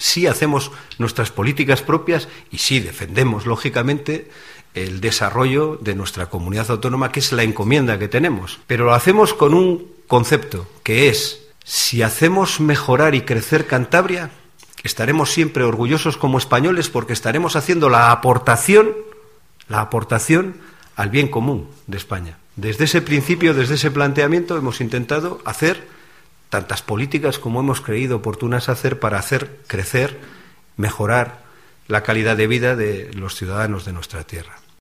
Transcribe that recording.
sí hacemos nuestras políticas propias y sí defendemos, lógicamente, el desarrollo de nuestra comunidad autónoma, que es la encomienda que tenemos. Pero lo hacemos con un concepto, que es, si hacemos mejorar y crecer Cantabria, estaremos siempre orgullosos como españoles porque estaremos haciendo la aportación al bien común de España. Desde ese principio, desde ese planteamiento, hemos intentado hacer tantas políticas como hemos creído oportunas hacer para hacer crecer, mejorar la calidad de vida de los ciudadanos de nuestra tierra.